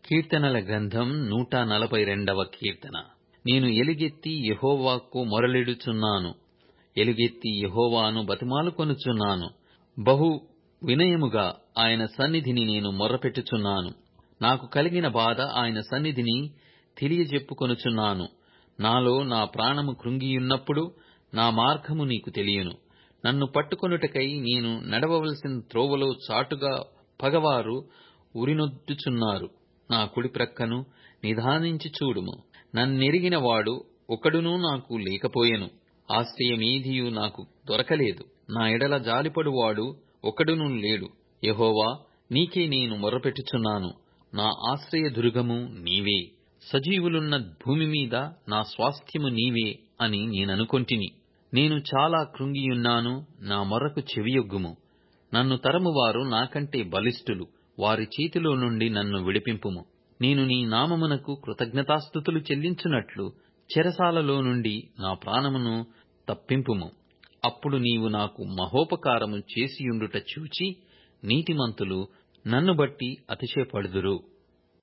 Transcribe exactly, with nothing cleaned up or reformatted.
కీర్తనల గ్రంథం నూట నలభై రెండవ కీర్తన. నేను ఎలుగెత్తి యెహోవాకు మొరలిడుచున్నాను, ఎలుగెత్తి యెహోవాను బతిమాలుకొనుచున్నాను. బహు వినయముగా ఆయన సన్నిధిని నేను మొర్రపెట్టుచున్నాను. నాకు కలిగిన బాధ ఆయన సన్నిధిని తెలియజెప్పుకొనుచున్నాను. నాలో నా ప్రాణము కృంగియున్నప్పుడు నా మార్గము నీకు తెలియను. నన్ను పట్టుకొనుటకై నేను నడవవలసిన త్రోవలో చాటుగా పగవారు ఉరినొద్దుచున్నారు. నా కుడి ప్రక్కను నిదానించి చూడుము. నన్నెరిగిన వాడు ఒకడునూ నాకు లేకపోయెను. ఆశ్రయమేదియు నాకు దొరకలేదు. నా ఎడల జాలిపడువాడు ఒకడునూ లేడు. యెహోవా, నీకే నేను మొర్రపెట్టుచున్నాను. నా ఆశ్రయదుర్గము నీవే. సజీవులున్న భూమి మీద నా స్వాస్థ్యము నీవే అని నేననుకొంటిని. నేను చాలా కృంగియున్నాను, నా మొర్రకు చెవియొగ్గుము. నన్ను తరుమువారు నాకంటే బలిష్ఠులు, వారి చేతిలో నుండి నన్ను విడిపింపుము. నేను నీ నామమునకు కృతజ్ఞతాస్తుతులు చెల్లించునట్లు చెరసాలలో నుండి నా ప్రాణమును తప్పింపుము. అప్పుడు నీవు నాకు మహోపకారము చేసియుండుట చూచి నీతిమంతులు నన్ను బట్టి అతిశయపడుదురు.